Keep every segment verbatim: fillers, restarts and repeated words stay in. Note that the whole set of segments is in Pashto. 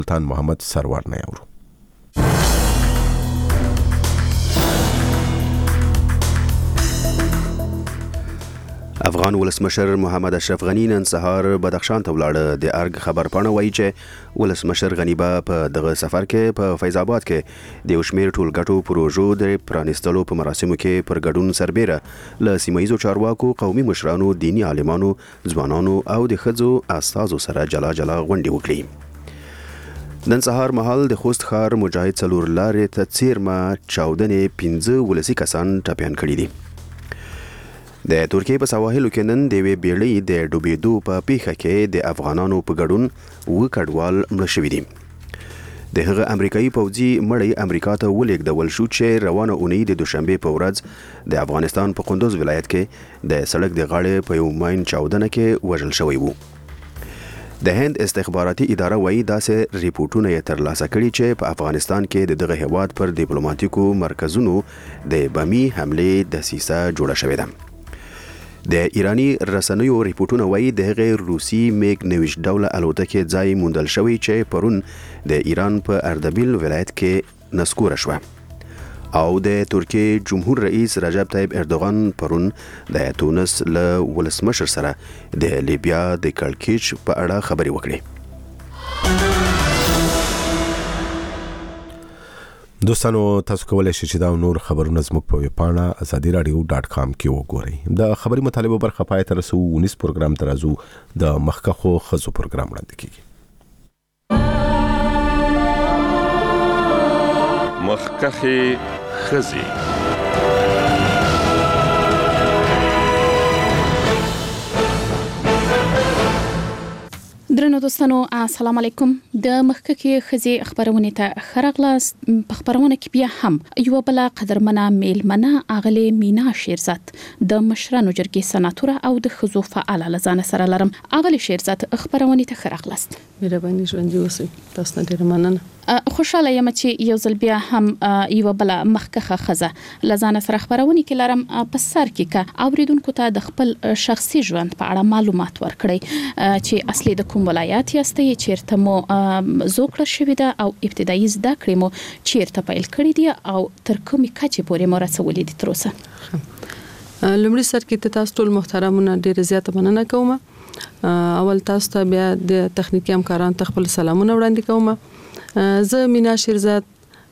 سلطان محمد سرور نه اورو. افغان ولسمشر محمد اشرف غنی نن سهار بدخشان ته ولاړ. د ارګ خبر پاڼه وایي چې ولسمشر غنی به په دغه سفر کې په فیض آباد کې د یو شمېر ټولګټو پروژو د پرانیستلو په مراسمو کې پر ګډون سربېره له سیمه ییزو چارواکو، قومي مشرانو، دینی عالمانو، ځوانانو او د ښځو استازو سره جلا جلا غونډې وکړي. نن سهار مهال د خوست ښار مجاهد څلور لارې ته څیرمه چاودنې پنځه ولسي کسان ټپیان کړي دي. د ترکیې په سواحلو کې نن د یوې بیړۍ د ډوبېدو په پیښه کې د افغانانو په ګډون اووه کډوال مړه شوي دي. د هغه امریکایي پوځي مړی امریکا ته ولېږدول شو چې روانه اونۍ د دوشنبې په ورځ د افغانستان په کندوز ولایت کې د سړک د غاړې په یو ماین چاودنه کې وژل شوی وو. د هند استخباراتي اداره وایي داسې ریپورټونه یې ترلاسه کړي چې په افغانستان کې د دغه هیواد پر ډیپلوماټیکو مرکزونو د بمي حملې دسیسه جوړه شوې ده. د ایرانی رسنیو ریپورټونه وایي د هغې روسي میګ نویش ډوله الوتکې ځای موندل شوی چې پرون د ایران په اردبیل ولایت کې نسکوره شوه. او د ترکیې جمهور رئیس رجب طیب اردوغان پرون د تونس له ولسمشر سره د لیبیا د کړکېچ په اړه خبرې وکړې. دوستانو تاسو کولای شئ چې دا نور خبرونه زموږ په ویب پاڼه ازادي رادیو ډاټ کام کې وګورئ. د خبري مطالبه برخه پای ته رسو. ونیس پروګرام ترازو د مخکخو خزو پروګرام وړاندې کیږي. مخکخه خزي درنو دوستانو السلام علیکم. د مخککې خزي خبرونه ته خرغلاس په خبرونه کې بیا هم یو بل قدرمنه میلمنه اغلی مینا شیرزاد د مشرانو جرګې سناتور او د خزو فعال لزان سره لرم. اغلی شیرزاد خبرونه ته خرغلاس مهرباني ژوند اوسئ. تاسو ډیر مننه. خوشاله یم چې یو ځل بیا هم یو بل مخکخه خزه لزان سره خبرونه کې لرم. په سر کې کا اوریدونکو ته د خپل شخصي ژوند په اړه معلومات ورکړي چې اصلي د کوم ولایت یاستئ، چیرته مو زوکړه شوې ده او ابتدایي زده کړې مو چیرته پیل کړې دي او تر کومې کچې پورې مو رسولې دي تر اوسه. لومړی سر کې تاسو ټول محترمونه ډیر زیاته مننه کوم. اول تاسو ته بیا د تخنیکی همکارانو ته خپل سلامونه وړاندې کوم. زه مینا شیرزاد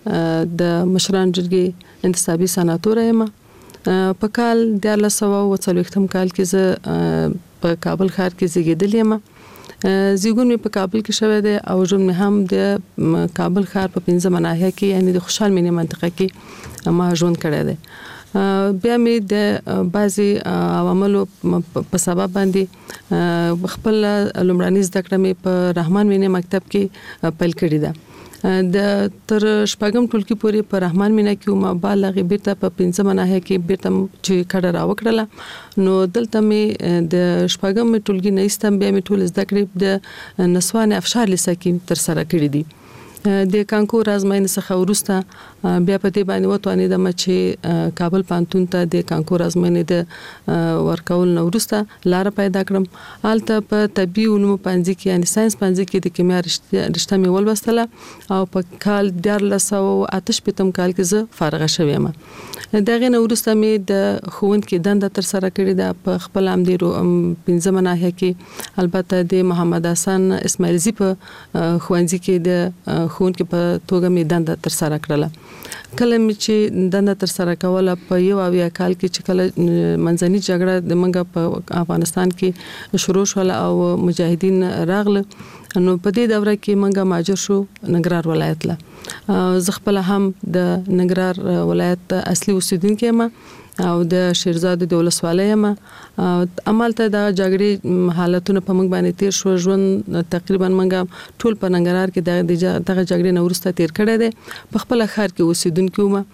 د مشران جرګې انتصابي سناتور یم. په کال د دیارلس سوه اوه څلوېښتم کال کې زه په کابل ښار کې زیږیدلې یم. زیږون مې په کابل کې شوی دی او ژوند مې هم د کابل ښار په پنځمه ناحیه کې یعنی د خوشحال مینې منطقه کې ما ژوند کړی دی. بیا مې د بعضي عواملو په سبب باندې خپل لومړنۍ زده کړه مې په رحمان مینې مکتب کې پیل کړې ده. د تر شپږم ټولګي پورې په رحمان مینا کې ما بالغ بیرته په پنځمه ناحیه کې بیرته چې کډه را وکړله. نو دلته مې د شپږم ټولګي نه استم بیا مې ټول زده کړې د نسوان افشار لیسه کې تر سره کړې دي. د کانکور ازموینې څخه وروسته بیا په دې باندې وتوانیدم چې کابل پانتون ته د کانکور ازموینې د ورکول نو وروسته لار پیدا کړم. البته په طبي علومو پنځه کې یعنی ساينس پنځه کې د کیمیا رشته مې ولوستله او په کال د دیارلس سوه اته شپېتم کال کې زه فارغه شوم. دغه نو وروسته مې د ښوونکي دنده تر سره کړې ده په خپل امدیرو پنځمه ناحیه کې. البته د محمد حسن اسماعیلزی په ښوونځي کې د ښوونکي په توګه مې دنده تر سره کړله. کله مې چې دنده تر سره کوله په یو اویا کال کې چې کله منځنۍ جګړه د منګه په افغانستان کې شروع شول او مجاهدین راغله، نو په دې دوره کې منګه ماجر شو ننګرهار ولایت له. زه خپل هم د ننګرهار ولایت اصلي اوسیدونکې یم او د شیرزاد د ولسوالۍ یم. عملته د جګړې حالتونه په موږ باندې تیر شو. ژوند تقریبا موږ ټول په ننګرهار کې دغه دغه جګړې نه وروسته تیر کړی دی. په خپل ښار کې اوسیدونکو یم.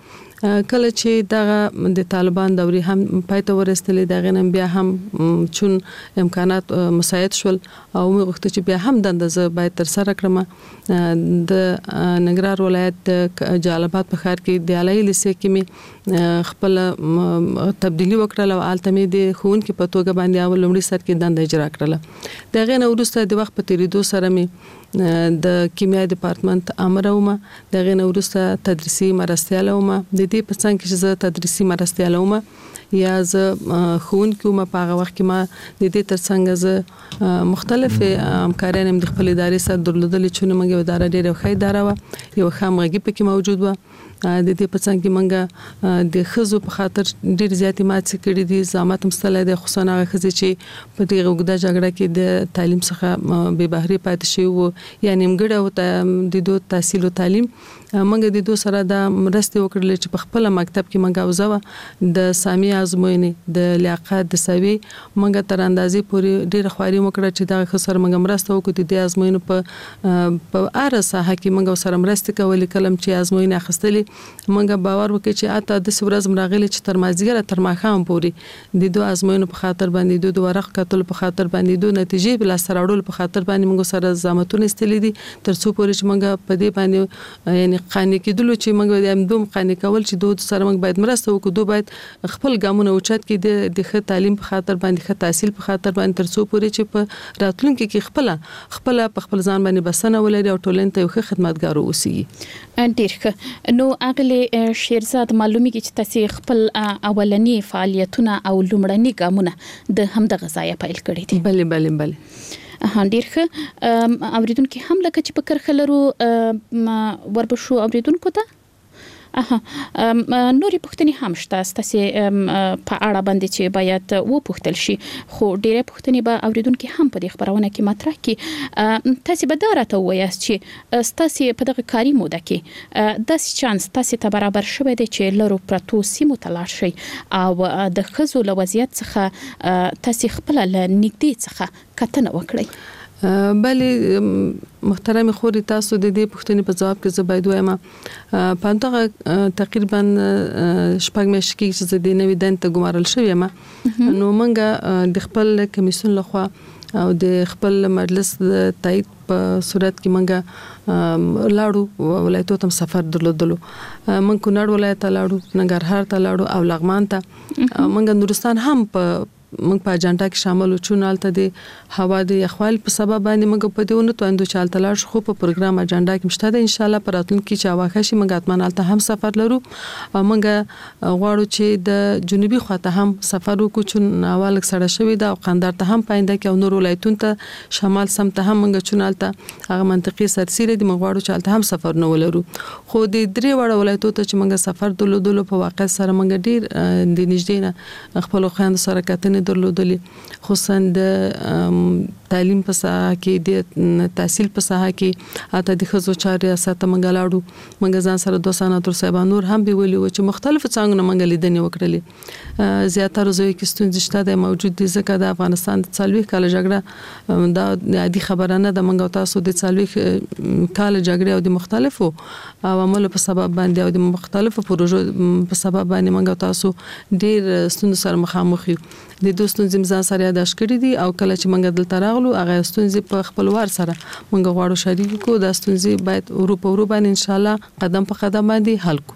کله چې دغه د طالبان دوري هم پاتې ورستلې دغه نن بیا هم چون امکانات مساعد شول او موږ وخت چې بیا هم د اندازه باید تر سره کړم د ننګرهار ولایت د جلالاباد په ښار کې د علي لیسې کې می خپل تبدیلی وکړه او التمه د خون کې په توګه باندې اول لومړي سر کې دنده اجرا کړله دغه نو وروسته د وخت په تیریدو سره می د کیمیا ډپارټمنټ امر ومه دغه نو وروسته تدریسي مرستياله ومه د دې په څنګه چې زه تدریسي مرستياله ومه یا زه خون کوم په هغه وخت کې ما د دې ترڅنګ زه مختلف همکاران هم د خپل ادارې سره درلودل چې موږ اداره ډېره ښه اداره و یو خامغږي پکې موجود و د دې په څنګه کې موږ د خزو په خاطر ډېر زیاتې ماتې کړې دي زامات مستله د خصوصا هغه خزې چې په دې وګړه جګړه کې د تعلیم څخه به بهري پاتې شي وو یا نیمګړی او د دوه تحصیل او تعلیم موږ د دوه سره د مرستې وکړل چې په خپل مکتب کې موږ اوزو د سامي ازموینې د لیاقت د سوي موږ تر اندازې پورې ډېر خواري وکړه چې دا خسر موږ مرسته وکړو د ازموینې په په اره ساحه کې موږ سره مرسته کولې کلم چې ازموینې اخستلې موږ باور وکړ چې اته د سورز مراغلي چې تر مازیګر تر ماخام پورې د دوه ازموینې په خاطر باندې د دوه ورق کتل په خاطر باندې دوه نتیجې بل سره اړول په خاطر باندې موږ سره زامتونه استلې دي تر څو پورې چې موږ په دې باندې یعنی قانې کېدل چې موږ د امدوم قانې کول چې دوه سره موږ باید مرسته وکړو دوه باید خپل ګامونه اوچت کې د ښه تعلیم په خاطر باندې ښه تحصیل په خاطر باندې تر څو پورې چې په راتلونکي کې خپل خپل په خپل ځان باندې بسنه ولري او ټولنې ته یو ښه خدمتګار اوسي ډیر ښه نو اغله شیرزاد معلومي کې چې تاسو خپل اولنی فعالیتونه او لومړني ګامونه د هم د غذای پیل کړی دي بله بله بله هاندیر ښه اوریدونکو هم لکه چې په کرخلرو وربشو اوریدونکو ته اها نوري پښتني هم شته ستاسو په اړه باندې چې باید و پښتل شي خو ډیره پښتني به اوریدونکو هم په دې خبرونه کې مطرح کی تاسو به دارته وایاست چې ستاسو په دغه کاري موده کې د چانس تاسو ته برابر شوه دي چې لرو پرتو سیمو تلاش شي او د خزو لوضعیت څخه تاسو خپل نږدې څخه کتنه وکړئ بله محترم خوري تاسو د دې پوښتنې په جواب کې زه باید وایم په دغه تقریبا شپږ میاشتې کې چې د نوې دنده ګمارل شوې ما نو موږ د خپل کمیسیون لخوا او د خپل مجلس د تایید په صورت کې موږ لاړو ولایتو ته سفر درلودلو موږ کونړ ولایت ته لاړو ننګرهار ته لاړو او لغمان ته موږ نورستان هم په موږ په اجنډا کې شامل وو چونالته د هوا د یخوال په سبب باندې موږ په دېونه توندو چالت لاړ شو په پروګرام اجنډا کې مشته ده ان شاء الله پراتونکو چې واخه شي موږ اتمنالته هم سفر لرو او موږ غواړو چې د جنوبي خواته هم سفر وکړو چې اول سره شوی دا قندار ته هم پاینده کې او نور ولایتونو ته شمال سمت هم موږ چونالته هغه منطقي سرسيره دي موږ غواړو چې الته هم سفر نه ولرو خو د درې وړ ولایتو ته چې موږ سفر درلودلو په واقع سره موږ ډیر د نږدې نه خپل خويند سره کتنې درلودلې خصوصا د تعلیم په ساحه کې د تحصیل په ساحه کې اته د خزو چاري اساته منګلاړو منګ ځان سره دوه سناتور صاحب نور هم به ویلي و چې مختلف څنګه منګ لیدنې وکړلې زیاتره زوی کې ستونزې شته د موجود دي ځکه د افغانستان د څلوي کال جګړه دا عادي خبره نه د منګو تاسو د څلوي کال جګړه او د مختلفو عواملو په سبب باندې او د مختلفو پروژو په سبب باندې منګو تاسو ډیر ستونزې سره مخامخ یو د دوستون زمزان سره یاداش کړی دي او کله چې منګ دلته راغلو هغه ستونزې په خپلوار سره منګ غواړو شریک کو د ستونزې باید اروپا اروپا ان شاء الله قدم په قدم باندې حل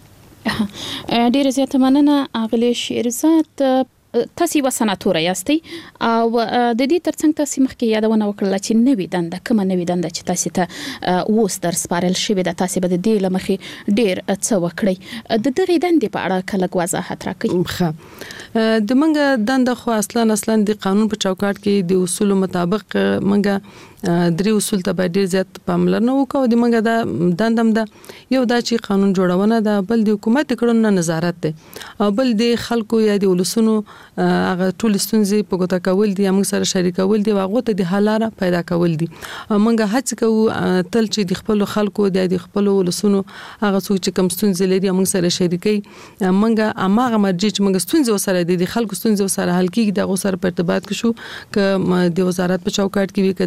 کو ډیر زیاته مننه اغلی شیرزاد تاسو و سناتور یاستئ او د دې ترڅنګ تاسو مخکې یادونه وکړه چې نوې دنده کومه نوې دنده چې تاسو ته اوس در سپارل شوې ده تاسو به د دې لمخې ډیر څه وکړئ د دغه دندې په اړه کله وضاحت راکړئ ښه د منګه دنده خو اصلا اصلا د قانون په چوکاټ کې د اصول مطابق منګه درې اصول ته ډیر زیات پاملرنه وکړو د منګه د دندم ده یو دا چې قانون جوړونه ده بل د حکومت کړنو نظارت ده او بل د خلکو یا د ولسونو هغه ټول ستونزې په ګوته کول دي موږ سره شریکول دي واغه ته د حلاره پیدا کول دي موږ هڅه کوو تل چې د خپل خلکو د خپل ولسونو هغه څوک چې کوم ستونزې لري موږ سره شریکي موږ اماغه مرجع چې موږ ستونزې سره د خلکو ستونزې سره حل کیږي د غو سره په ارتباط کې شو ک د وزارت په چوکاټ کې وي ک د ریاست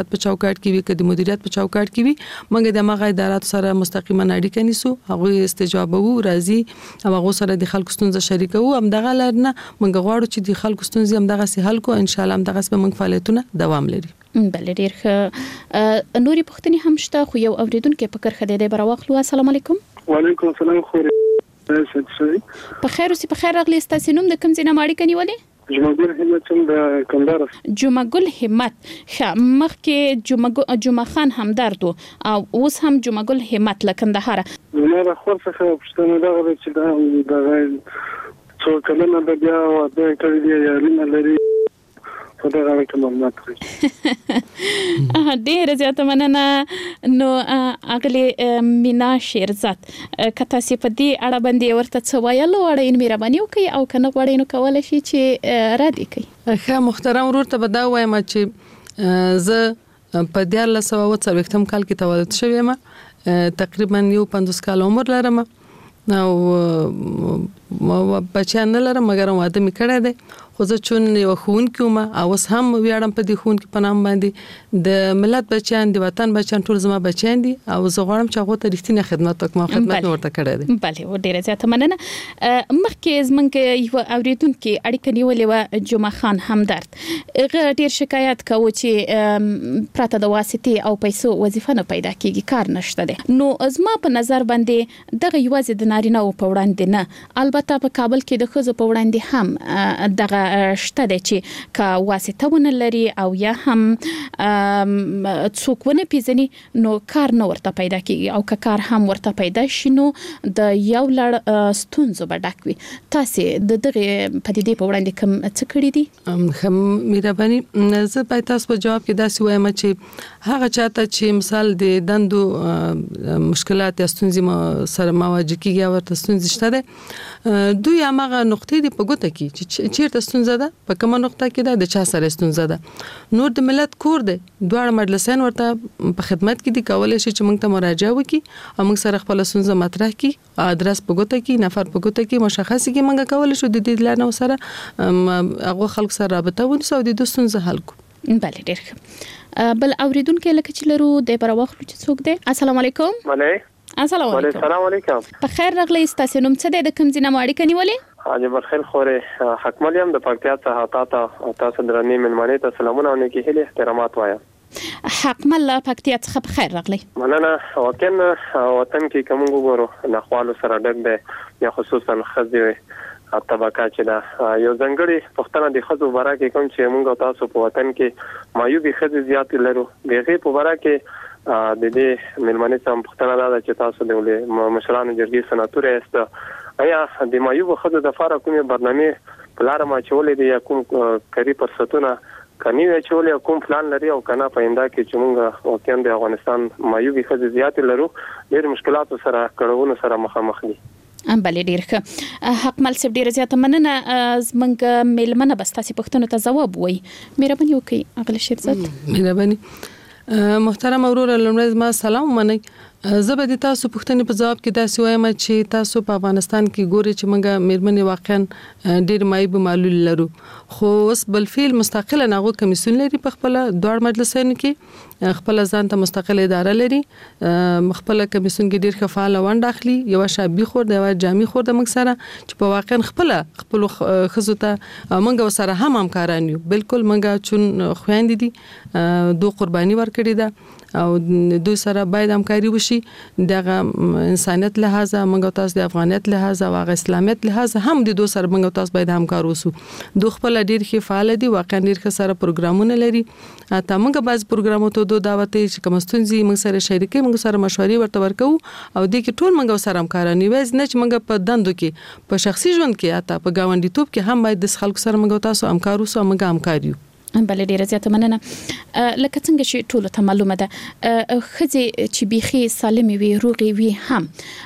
حکومت په چوکاټ کې وي که د مدیریت په چوکاټ کې وي موږ د هغه ادارات سره مستقیما اړیکه نیسو هغه استجابه وو راځي او هغه سره د خلکو ستونزې شریکو هم دغه لرنه موږ غواړو چې د خلکو ستونزې هم دغه سي حل کو ان شاء الله هم دغه سم موږ فعالیتونه دوام لري. بل ډیر ښه نوري پوښتنې هم شته خو یو اوریدونکو په کرخه د براوخلو. السلام علیکم. وعلیکم السلام. خو په خیر اوسې په خیر راغلی. ستاسو نوم د کوم ځای نه اړیکه نیولې؟ جمعګل همت هم د کندهار. جمعګل همت ښه مخکې جمعګل جمعه خان همدرد او اوس هم جمعګل همت له کندهار. نه را خور څخه پښتنه دا غوړي چې دا د څو کلمه د بیا او د کړي دی یاري لري په دغه اړه کې معلومات اه ډېر زیاته مننه. نو اغلی مینا شیرزاد کته سی په دې اړه باندې ورته څه وایلو اړین مهرباني وکي او کنه غوړې نو کول شي چې را دي کوي. ښه محترم ورور ته بدا وایم چې زه په دیارلس سوه اوه څلوېښتم کال کې تولد شوم. تقریبا یو پنځوس کال عمر لرم او بچیان نه لرم مګر واده مې کړی دی خو زه چون یو ښوونکې وم او اوس هم ویاړم په دې ښوونکي په نام باندې د ملت بچیان د وطن بچیان ټول زما بچیان دي او زه غواړم چې هغو ته رښتینې خدمت وکړم او خدمت مې ورته کړی دی. بله ډېره زیاته مننه. مخکې زموږ یو اورېدونکي اړیکه نیولې وه جمعه خان همدرد هغه ډېر شکایت کوو چې پرته د واسطې او پیسو وظیفه نه پیدا کېږي کار نشته دی. نو زما په نظر باندې دغه یوازې د نارینه‌و په وړاندې نه البته په کابل کې د ښځو په وړاندې هم دغه شته دی چې که واسطه ونه لري او یا هم څوک ونه پیژني نو کار نه ورته پیدا کېږي او که کار هم ورته پیدا شي نو د یو لړ ستونزو به ډک وي. تاسې د دغې پدیدې په وړاندې کوم څه کړي دي؟ ښه مهرباني. زه باید تاسو په جواب کې داسې وایم چې هغه چاته چې مثال د دندو مشکلات یا ستونزې سره مواجه کېږي او ورته ستونزې شته دی دوی هماغه نقطې دي په ګوته کې چې چیرته ستونزه ده په کومه نقطه کې ده د چا سره ستونزه ده. نور د ملت کور دی دواړه مجلسین ورته په خدمت کې دي کولی شي چې موږ ته مراجعه وکړي او موږ سره خپله ستونزه مطرح کړي ادرس په ګوته کې نفر په ګوته کې مشخص کړي موږ کولی شو د دې لارې سره هغه خلکو سره رابطه ونیسو او د دوی ستونزه حل کړو. بله ډېر ښه. بل اوریدونکی لکه چې لرو د براوخلو چې څوک دی. السلام علیکم. وعلیکم السلام علیکم. السلام علیکم. په خیر راغلی. ستاسو نوم څه دی د کوم ځای نه اړیکه نیولې؟ حاجی بخیر خورې حکمل یم د پکتیا څخه تاسو تاسو درنې ملمنې ته سلامونه او نیکی هیلې احترامات وایم. حکمل له پکتیا څخه په خیر راغلی. مننه. وطن وطن کې کوم وګورو نه خوالو سره ډک دی یا خصوصا خځې طبقه چې دا یو ځنګړي پښتنه د خځو باره کې کوم چې موږ تاسو په وطن کې مایوبي خځې زیات لرو دغه په باره کې د دې ملمنې سم پښتنه دا چې تاسو د مشرانو جرګې سناتور است آیا د مایوب خځو د فارق کومه برنامه پلان ما چولې دی یا کوم کری فرصتونه کني چولې کوم پلان لري او کنه پاینده کې چې موږ واقعا د افغانستان مایوبي خځې زیات لرو ډېر مشکلات سره کړهونه سره مخامخ دي. بله ډېر ښه. حکمل صاحب ډېره زیاته مننه. زموږ میلمنه به ستاسې پوښتنو ته ځواب وایي. مهرباني وکړئ اغله شیرزاد. مهرباني. محترم وروره لومړی زما سلام ومنئ. زه به د تاسو پوښتنې په ځواب کې داسې وایم چې تاسو په افغانستان کې ګوري چې موږ میرمنې واقعا ډېر مایوب معلول لرو خو اوس بلفعل مستقله هغه کمیسیون لري په خپل دوه مجلسونو کې خپل ځان ته مستقله اداره لري خپل کمیسیون کې ډېر فعال ونډه اخلي یو شابي خور د یو جامي خور د موږ سره چې په واقعا خپل خپل خزو ته موږ سره هم همکاران یو بالکل موږ چون خويندې دي دوه قرباني ورکړي ده او دوی سره باید همکاري وشي دغه انسانیت لحاظه موږ تاسو د افغانیت لحاظه او اسلامیت لحاظه هم د دوی سره موږ تاسو باید همکار اوسو. دوی خپل ډیر ښه فعال دي واقعا ډیر ښه سره پروګرامونه لري ته موږ باز پروګرامو ته دوه دعوت چې کوم ستونزې موږ سره شریکې موږ سره مشورې ورته ورکو او د کې ټول موږ سره همکاران یو نه چې موږ په دندو کې په شخصي ژوند کې اته په گاونډي توپ کې هم باید د خلکو سره موږ تاسو همکار اوسو موږ همکار یو. بله ډیره زیاته مننه. لکه څنګه چې ټول ته معلومه ده خځې چې بيخي سالمې وي روغې وي هم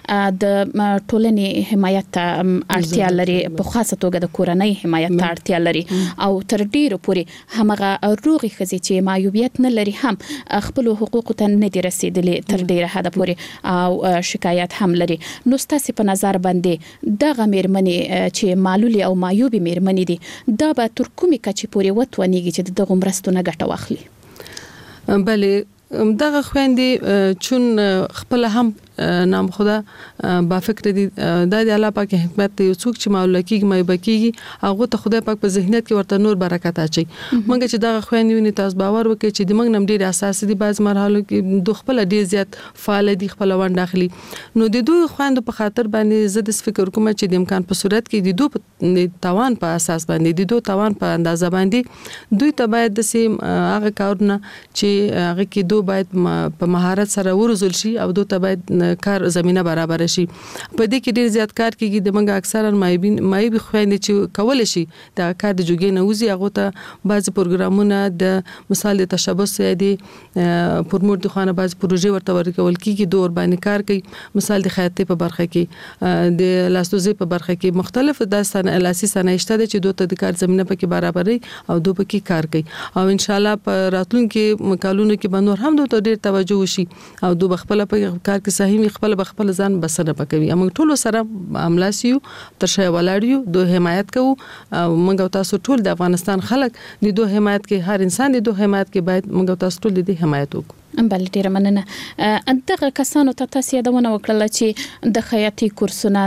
د ټولنې حمایت ته اړتیا لري په خاصه توګه د کورنۍ حمایت ته اړتیا لري او تر ډیرو پورې همغه روغې خځې چې معیوبیت نه لري هم خپل حقوق ته نه دي رسیدلې تر ډیره حد پورې او شکایت هم لري. نو ستاسو په نظر باندې دغه میرمنې چې معلول او معیوب میرمنې دي دا به تر کومې کچې پورې وتونیږي چې دغه مرستونه ګټه واخلي؟ بله دغه خويندې چون خپل هم نام خدا با فکر دي د الله پاک حکمت یو څوک چې مولا کیږي مې بکیږي هغه ته خدای پاک په ذهنیت کې ورته نور برکت اچي مونږ چې دغه خويندې ونی تاسو باور وکړي چې د موږ نم ډیر اساس دي بعض مرحلو کې د خپل ډیر زیات فعال دي خپل ون داخلي نو د دوی خويندو په خاطر باندې زه د فکر کوم چې د امکان په صورت کې د دوی توان په اساس باندې د دوی توان په اندازه باندې دوی ته باید د سیم هغه کارونه چې هغه کې دوی باید په مهارت سره ورزول شي او دوی ته باید کار زمينه برابر شي په دې کې ډیر زیات کار کیږي د منګه اکثرا مایبین مایبي خويندې چې کول شي دا کار د جوګې نه وزي هغه ته بعض پروګرامونه د مثال د تشبث دي پرموټ د خانه بعض پروژې ورته ورکول کیږي دور باندې کار کوي مثال د خیاطۍ په برخه کې د لاسوزي په برخه کې مختلف داستانه لاسي صنایشته دي چې دوی ته د کار زمينه پکې برابرې او دوی پکې کار کوي او ان شاء الله په راتلونکو مقالونو کې به نور هم دوی ته ډیر توجه وشي او دوی خپل په کار کې صحیح خپل بخپل ځان بسنه پکوي موږ ټول سره عملاسیو تر شای ولاړیو دوه حمایت کوو موږ تاسو ټول د افغانستان خلک د دوه حمایت کې هر انسان د دوه حمایت کې باید موږ تاسو ټول د حمایت وکړو بل ډیر مننه دغه کسانو ته تاسو یادونه وکړه چې د خیاطي کورسونه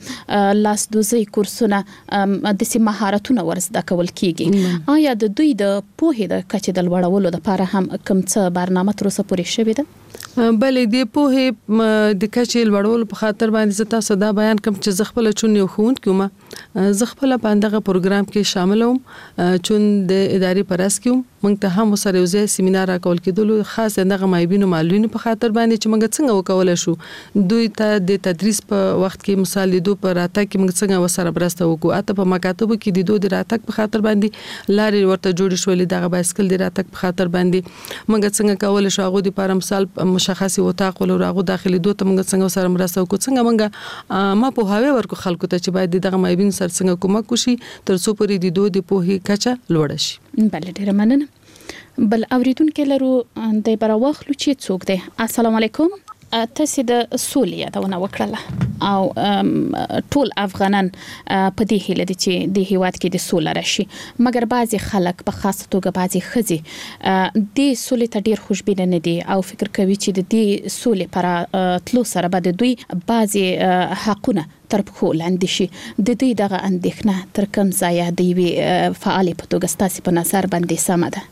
د لاس دوزي کورسونه د سي مهارتونه ورزده کول کیږي آیا د دوی د پوهې د کچې د لوړولو لپاره هم کوم څه برنامه تر اوسه پورې شوې ده بلې د پوهې د کچې لوړولو په خاطر باندې زه تاسو دا بیان کوم چې زه خپل چون یو خون کوم زه خپل په دغه پروګرام کې شامل وم چون د ادارې پرس کوم موږ ته هم سره یو ځای سیمینار راکول کېدل خاص دغه مایبینو معلومینو په خاطر باندې چې موږ څنګه وکول شو دوی ته د تدریس په وخت کې مثال دي په راته کې موږ څنګه وسره برسته وکړو اته په مکاتبو کې د دوی د راتک په خاطر باندې لارې ورته جوړ شولې دغه بایسکل د راتک په خاطر باندې موږ څنګه کول شو هغه د پر مثال مشخصي وتاق ولراغو داخلي دوه ته موږ څنګه سره مرسته وکړو څنګه موږ ما په هاوی ورکو خلکو ته چې باید دغه مایبین سره څنګه کومک وشي تر څو پرې د دوه د پوهې کچه لوړ شي بل ډیر مننه بل اوریدونکو لرو د براوخلو چې څوک دی السلام علیکم تاسو د سولې یادونه وکړه او ټول افغانان په دې هیله دي چې د هیواد کې د سولې راشي مګر بعضي خلک په خاصه توګه بعضي خزي د سولې ته ډیر خوشبینه نه دي او فکر کوي چې د دې سولې پر تلو سره به د دوی بعضي حقونه تر پخو لاندې شي د دې دغه اندېښنه تر کوم ځای دی فعال په توګه ستاسو په نظر باندې سم ده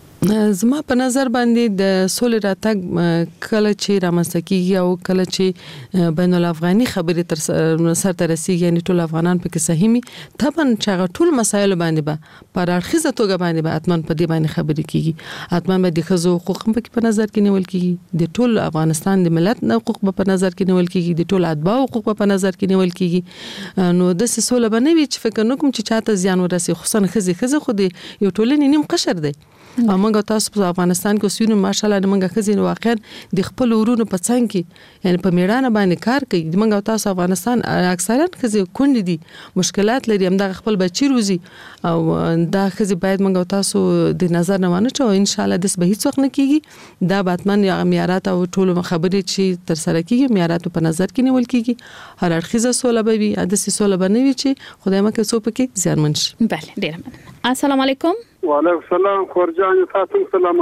زما په نظر باندې د سولې راتګ کله چې رامنځته کیږي او کله چې بین الافغاني خبرې تر سر ته رسیږي یعنی ټول افغانان پکې سهمي طبعا چې ټول مسایل باندې به پر اړخیزه توګه باندې به اتمن په دې باندې خبرې کیږي اتمن به د خزو حقوق په نظر کې نیول کیږي د ټول افغانستان د ملت حقوق په نظر کې نیول کیږي د ټول اتباع حقوق په نظر کې نیول کیږي نو د سولې باندې چې فکر نکوم چې چاته زیان ورسي خصوصا خزي خزي خو دی یو ټولنې نیم قشر دی موږ تاسو په افغانستان کې سونو ماشاءالله موږ خزین واقعا د خپل ورونو په څنګ کې یعنی په میړانه باندې کار کوي موږ تاسو افغانستان اکثرا خزي کونډې دي مشکلات لري هم د خپل بچی روزي او دا خزي باید موږ تاسو د نظر نه وانه چې ان شاء الله د به هیڅ وخت نه کیږي دا باتمن یا معیارات او ټول خبرې چې تر سره کیږي معیارات په نظر کې نیول کیږي هر اړخیزه سوله به وي د سوله بنوي چې خدای مکه څوک کې زیانمن شي بله ډیر مننه السلام علیکم وعلیکم السلام خورجان تاسو سلام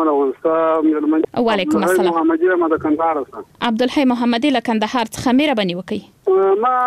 علیکم وعلیکم السلام محمدی ما د کندهار څخه عبدالحی محمدی له کندهار څخه مېره بنی وکي ما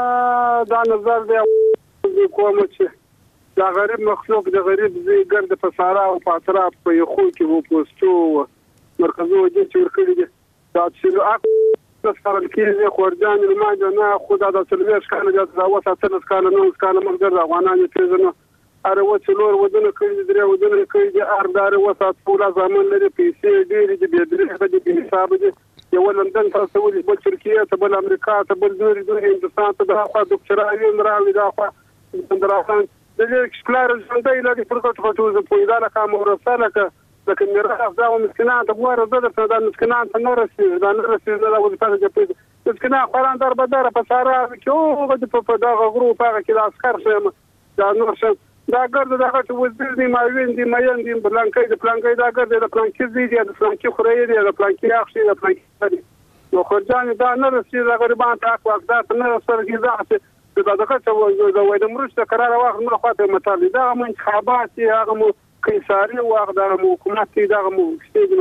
دا نظر دی کوم چې دا غریب مخلوق د غریب زی ګرد په سارا او په اطراف په یو خو کې وو پوسټو مرکزو وجه چې ورکړي دي دا چې اق سره کې خورجان ما نه خدا د سلويش کانه دا وساتل کانه نو کانه مګر افغانان ته نه اره وڅلور ودونه کړي درې ودونه کړي دي اردار وسات پولا ځامن لري پیسې ډېرې دي به درې د حساب دي یو لندن تاسو ولې په ترکیه ته بل امریکا ته بل نور د هندستان ته دا خو ډاکټرای راوي دا خو اندرافان د دې ښکلار ژوندۍ لري پر کوټه کوټه په ایداره کوم ورساله ک لکه میراث دا مسکینان ته ګوره زړه ته دا مسکینان ته نور رسي دا نور رسي دا ولې څنګه په مسکینان خوران در بدر په سارا کې او په دا غرو په کې عسكر شم دا نور شم دا ګرځي دا چې وزیر دی ماوین دی مېن دی بلانکې د پلانکې دا ګرځي د پلانکې دی د پلانکې خورې دی د پلانکې اخشي د پلانکې نو خرجان دا نه رسي دا غریبان ته واک دا نه سره کې دا دا دغه چې د وای د مرشد قرار واخ نه خاطر مطالبه دا من انتخابات هغه کې ساري واغ د حکومت دغه مو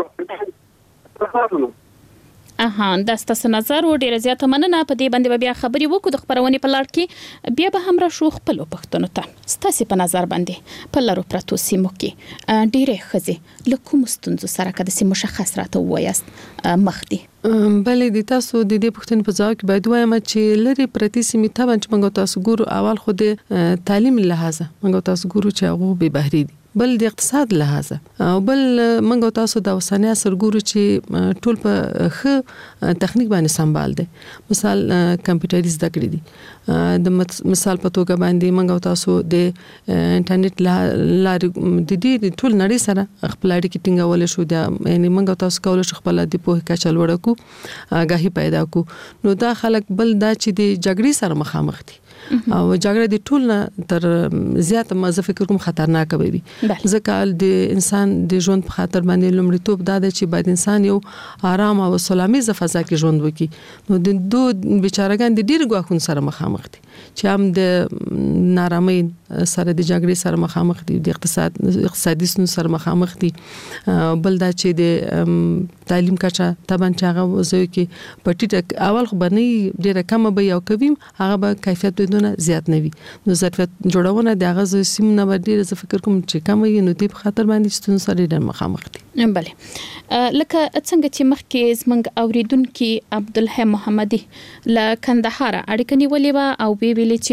ستې اها دا ستاسو نظر و ډیره زیاته مننه په دې باندې بیا خبري وکړو د خبرونې په لړ کې بیا به هم را شو خپل پښتنو ته ستاسو په نظر باندې په لارو پرتو سیمو کې ډیره خزي لکه مستونزو سره کده سیمو مشخص راته وایست مخدي بلې د تاسو د دې پښتنې په ځای کې باید وایم چې لري پرتی سیمه ته باندې موږ تاسو ګورو اول خو د تعلیم لحاظه موږ تاسو ګورو چې هغه به بهري دي بل د اقتصاد لحاظه او بل موږ تاسو د وسانه سرګورو چې ټول په خ تخنیک باندې سمبال دي مثال کمپیوټر زده کړی دي د مثال په توګه باندې موږ تاسو د انټرنیټ لارې د دې ټول نړۍ سره خپل اړیکې ټینګول شو دا یعنی موږ تاسو کول شو خپل د په کچه لوړ کو آگاهی پیدا کو نو دا خلک بل دا چې د جګړې سره مخامخ دي او جګړه د ټول نه تر زیات مزه فکر کوم خطرناک وي ځکه د انسان د ژوند په خاطر باندې لومړیتوب دا د چې باید انسان یو آرام او سلامي فضا کې ژوند وکړي نو د دوه بیچارهګان د ډیر غواخون سره مخامخ دي چې هم د نارامۍ سره د جګړې سره مخامخ دي د اقتصاد اقتصادي ستونزو سره مخامخ دي بل دا چې د تعلیم کچه تبان چاغه وځي کې پټی اول خو باندې ډیره کم به یو کوي هغه به کیفیت بدونه زیات نه وي نو ظرفیت جوړونه د هغه سیم نه ډیره ز فکر کوم چې کم وي نو د خطر باندې ستونزې سره ډیر مخامخ دي بله لکه څنګه چې مخکې زمنګ اوریدونکو عبدالحی محمدي ل کندهار اړیکه نیولې و او وی ویل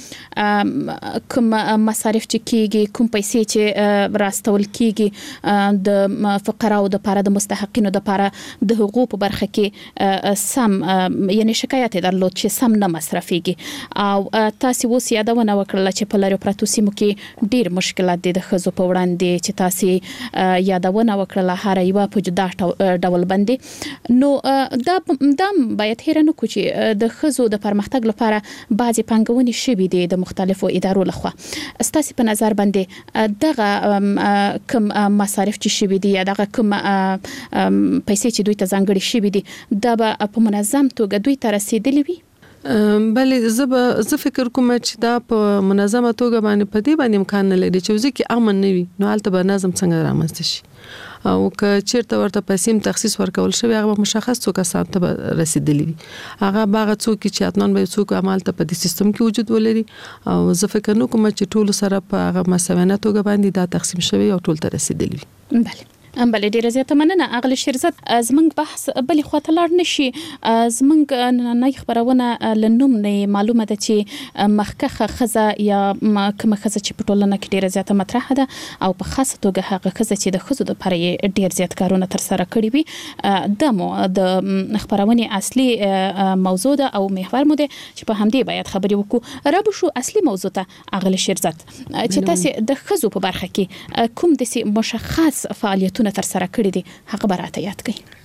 چې کوم مصارف چې کیږي کوم پیسې چې راستول کیږي د فقراو د لپاره د مستحقینو د لپاره د حقوقو په برخه کې سم یعنی شکایت درلود چې سم نه مصرفيږي او تاسو اوس یادونه وکړه چې په لارو پرتو سیمو کې ډیر مشکلات دي د خزو په وړاندې چې تاسو یادونه وکړه هر یو په جدا ډول باندې نو دا د باید هرنه کوچی د خزو د پرمختګ لپاره بعضی پنګونې شوي دي د مختلفو ادارو لخوا ستاسو په نظر باندې دغه کوم مصارف چې شوي دي یا دغه کوم پیسې چې دوی ته ځانګړي شوي دي دا په منظم توګه دوی ته رسیدلی وي بلې زه زه فکر کوم چې دا په منظمه توګه باندې په دې باندې امکان نه لري چې ځکه امن نه وي نو حالت به نظم څنګه رامنځته شي او که چیرته ورته پیسې تخصیص ورکول شوی هغه مشخص څوک سات ته رسیدلی وي هغه باغ څوک چې اتنن به څوک عمل ته په دې سیستم کې وجود ولري او زه فکر نو کوم چې ټول سره په هغه مساوانه توګه باندې دا تقسیم شوی او ټول ته رسیدلی وي بله ام بل ډیره زیاته مننه اغلی شیرزاد زمنګ بحث بل خواته لاړ نشي زمنګ نه خبرونه لنوم نه معلومه ده چې مخکخه خزه یا کومه خزه چې په ټولنه کې ډیره زیاته مطرح ده او په خاصه توګه هغه خزه چې د خزو د پرې ډیر زیات کارونه تر سره کړی وي د مو د خبرونه اصلي موضوع ده او محور مو ده چې په همدې باید خبري وکړو رب شو اصلي موضوع ته اغلی شیرزاد چې تاسو د خزو په برخه کې کوم د مشخص فعالیتونه تر سره کړی دي هغه براته یاد کړئ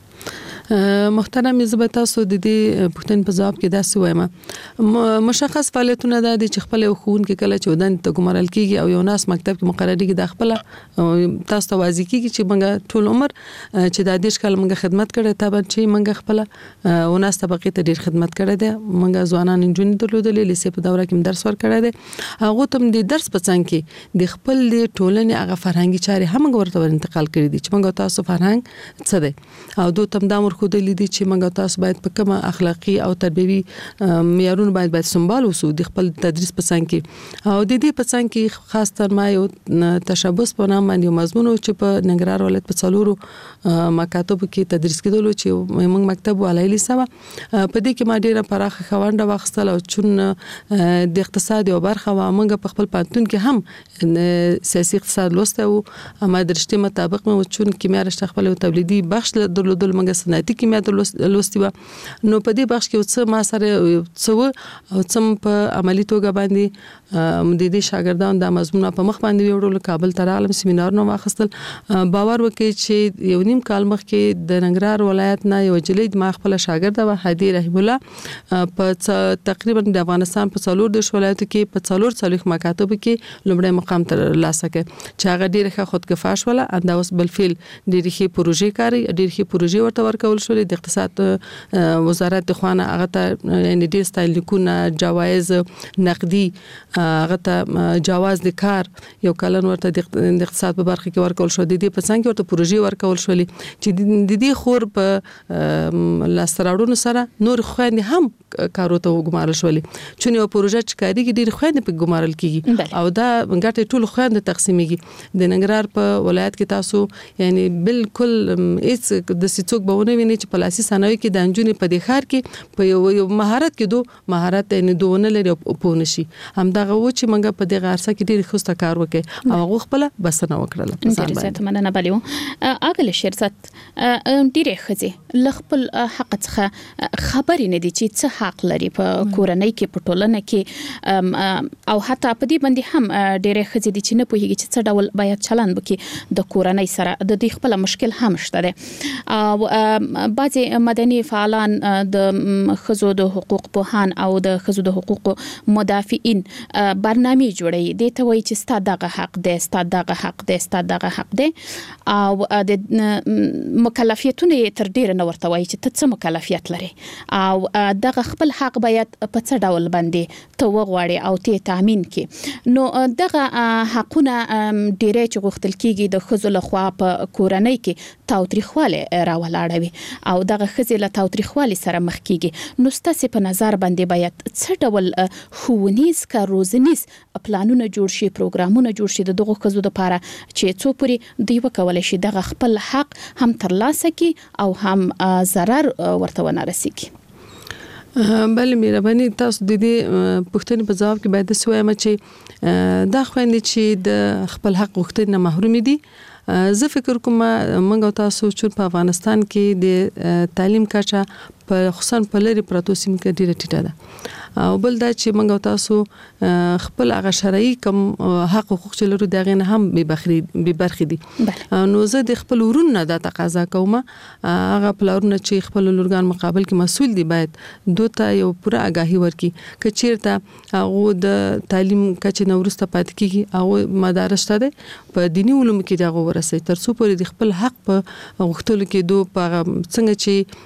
محترم زبر تاسو د دې پښتون په ځواب کې دا سویم مشخص فعالیتونه د چې خپل خون کې کله چې ودان ته ګمارل کیږي او یو ناس مکتب کې مقرره کیږي د خپل تاسو ته واضح کیږي چې موږ ټول عمر چې د دیش کال موږ خدمت کړې ته چې موږ خپل وناس طبقه ته ډیر خدمت کړې ده موږ ځوانان انجن درلودلې لسه په دوره کې درس ور کړې ده هغه تم د درس په څنګ کې د خپل ټولنې هغه فرهنګي چاري هم ورته انتقال کړې دي چې موږ تاسو فرهنګ څه ده او دوه تم د خو د لیدي چې موږ تاسو باید په کومه اخلاقی او تربیوي معیارونه باید باید سمبال وسو د خپل تدریس په څنګ کې او د دې په څنګ کې خاص تر ما یو تشبث په نام باندې مضمون چې په ننګرهار ولایت په څلورو مکاتب کې تدریس کېدل چې موږ مکتب ولایلی سوا په دې کې ما ډیره پراخه خوانده واخستل او چون د اقتصاد او برخه و موږ په خپل پانتون کې هم سیاسي اقتصاد لوسته او ما درشتي مطابق مو چون کیمیا رشته خپل تولیدي بخش درلودل موږ صنعتي کیمیا لوستي و نو په دې بخش کې څه ما سره څه او څم په عملی توګه باندې د دې شاګردان د مضمون په مخ باندې وړول کابل ته عالم سیمینار نو واخستل باور وکړي چې یو نیم کال مخکې د ننګرهار ولایت نه یو جلید ما خپل شاګرد و هادي رحیم الله په تقریبا د افغانستان په څلور د ولایتو کې په څلور څلوخ مکاتب کې لومړی مقام تر لاسه کې چې هغه ډیره خودکفاش ولا انداوس بل فعل ډیره پروژې کاری ډیره پروژې ورته ورکول ورکول شو د اقتصاد وزارت د خوانه هغه ته یعنی ډیر ستایل لیکونه جوایز نقدي هغه ته جواز د کار یو کلن ورته د اقتصاد په برخه کې ورکول شو د دې په څنګه ورته پروژې ورکول شو چې د دې خور په لاستراړونو سره نور خويندې هم کارو ته وګمارل شولې چې یو پروژه چې کاریږي ډېر خويندې په ګمارل کیږي او دا ګټه ټول خويندې تقسیمېږي د ننګرهار په ولایت کې تاسو یعنی بالکل هیڅ د سڅوک بونه ویني چې په لاسي صنایع کې د انجونې په دخار کې په یو مهارت کې دوه مهارت یعنی دوه لري په نشي هم دا غو چې منګه په دغه عرصه کې ډېر خوسته کار وکړي او هغه خپل بسنه وکړه ډېر زیات مننه بلیو اغل شرزت ډېر خزي لخپل حق څخه خبرې نه دي چې څه حق لري په کورنۍ کې په ټولنه کې او حتی په دې باندې هم ډېر خزي دي چې نه پوهیږي چې څه ډول باید چلند وکړي د کورنۍ سره د دې خپل مشکل هم شته او بعضي مدني فعالان د خزو د حقوق پوهان او د خزو د حقوق مدافعین برنامه جوړي دي ته وایي چې ستاسو دغه حق دی ستاسو دغه حق دی ستاسو دغه حق دی او د مکلفیتونه تر ډیره نه ورته وایي چې ته څه مکلفیت لري او دغه خپل حق باید په څه ډول باندې ته وغواړي او ته تامین کړي نو دغه حقونه ډیره چې غوښتل کیږي د خزو لخوا په کورنۍ کې تاوتریخواله راولاړوي او دغه خزې له تاوتریخوالي سره مخ کیږي نو ستاسو په نظر باندې باید څه ډول ښوونیز کا روزنیز پلانونه جوړ شي پروګرامونه جوړ شي دغه خزو لپاره چې څو پوری دی وکول شي دغه خپل حق هم ترلاسه کی او هم ضرر ورته ونه رسیږي بل مهرباني تاسو د دې پوښتنې په جواب کې باید سوایم چې دا خويندې چې د خپل حق غوښتنې نه محروم دي زه فکر کوم موږ تاسو چې په افغانستان کې د تعلیم کچه په خصوصا په لري پروتو سیم کې ډیره ټیټه ده او بل دا چې موږ تاسو خپل هغه شرعي کم حق حقوق چې لرو دغه نه هم به بخري به برخي دي نو زه د خپل ورونه د تقاضا کوم هغه پلارونه چې خپل لورګان مقابل کې مسول دي باید دوته یو پوره آگاهي ورکي کچیرته هغه د تعلیم کچې نورسته پات کیږي او مدارس ته په دینی علوم کې دغه ورسې تر څو پورې د خپل حق په غوښتلو کې دوه په څنګه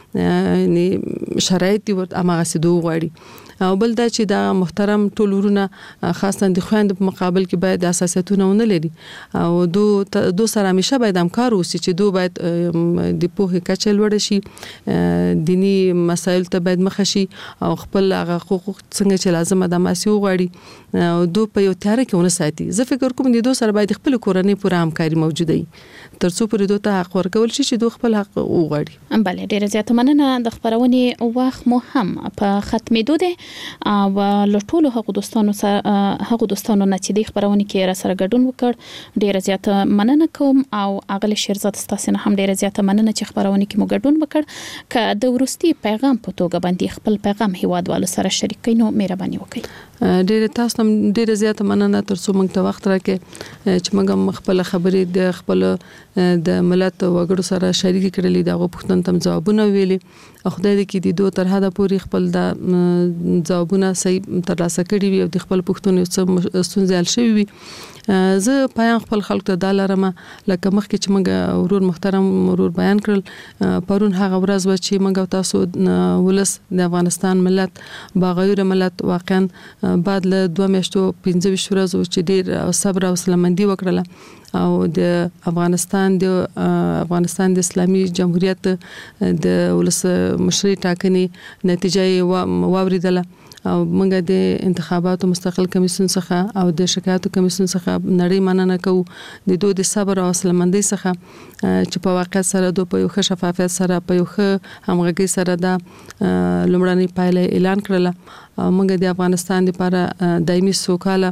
چې شرایط ورته امغه سدو غواړي او بل دا چې دا محترم ټولورونه خاصه د خويند په مقابل کې باید اساسیتونه ونه لري او دو دو سره همیشه باید همکار اوسي چې دو باید د پوهه کچل وړ شي دینی مسایل ته باید مخ شي او خپل حقوق څنګه چې لازم ده ماسي وغواړي او دو په یو تیار کې ونه ساتي زه فکر کوم د دو سره باید خپل کورنۍ پوره همکاري موجوده وي تر څو پرې دوه حق ورکول شي چې دوه خپل حق وغواړي بله ډیره زیاته مننه د خبرونې وخت مو هم په ختمېدو ده او لټولو هغه دوستانو سره هغه دوستانو نه چې د خبرونه کې را سره ګډون وکړ ډیره زیاته مننه کوم او اغل شیرزاد ستاسو نه هم ډیره زیاته مننه چې خبرونه کې مو ګډون وکړ ک د ورستي پیغام په توګه باندې خپل پیغام هیوادوالو سره شریک کینو مهرباني وکړئ ډیره تاسو هم ډیره زیاته مننه تر څو موږ ته وخت راکې چې موږ خپل خبرې د خپل د ملت وګړو سره شریک کړلې دا غوښتنه تم جوابونه ویلي خدای دې کې د دوه تر حدا پوری خپل د جوابونه صحیح ترلاسه کړي وي او د خپل پښتون څه ستونزې حل شوي وي زه پایان خپل خلک ته د لارمه لکه مخکې چې موږ ورور محترم ورور بیان کړل پرون هغه ورځ و چې موږ تاسو ولس د افغانستان ملت باغیر ملت واقعا بعد له دوه میاشتو پنځه ویشت ورځې چې ډیر صبر او سلامندي وکړه او د افغانستان د افغانستان د اسلامي جمهوریت د ولس مشري ټاکنې نتیجه واوریدله او موږ د انتخاباتو مستقل کمیسیون څخه او د شکایتو کمیسیون څخه نړۍ مننه کوو د دوه د صبر او سلامندۍ څخه چې په واقع سره دوه په یو ښه شفافیت سره په یو ښه همغږي سره د لومړنۍ پایله اعلان کړله او موږ د افغانستان لپاره دایمي سوکاله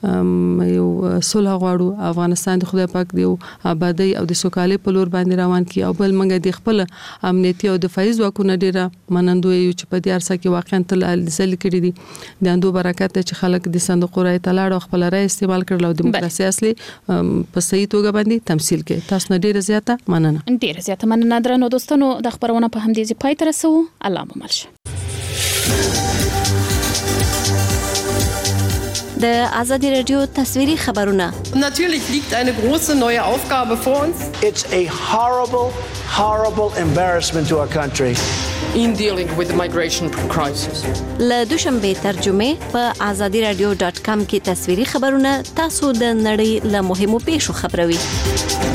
یو صلح غواړو افغانستان د خدای پاک دی آبادی او د سوکالۍ په لور باندې روان کی او بل موږ د خپل امنیتي او دفاعي ځواکونو ډیره منندوی یو چې په دې ارسه کې واقعا تل ځل کړي دي د اندو برکت چې خلک د صندوق رای تلاړ او خپل رای استعمال کړل او دیموکراسي اصلي په صحیح توګه باندې تمثيل کړي تاسو نه ډیره زیاته مننه ډیره زیاته مننه درنو دوستانو د خبرونه په همدې ځای پای ته رسو الله مو ملشه د آزادی رادیو تصویری خبرونه Natürlich liegt eine große neue Aufgabe vor uns. It's a horrible horrible embarrassment to our country. In dealing with the migration crisis. له دوشنبه ترجمه په آزادي رادیو ډاټ کام کې تصویري خبرونه تاسو د نړۍ له مهمو پیښو خبروي.